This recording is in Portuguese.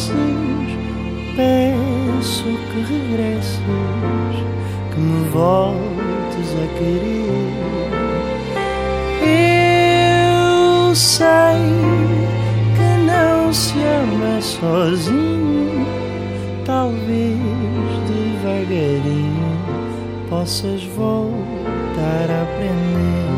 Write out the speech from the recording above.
regresses, peço que regresses, que me voltes a querer. Eu sei que não se ama sozinho, talvez devagarinho possas voltar a aprender.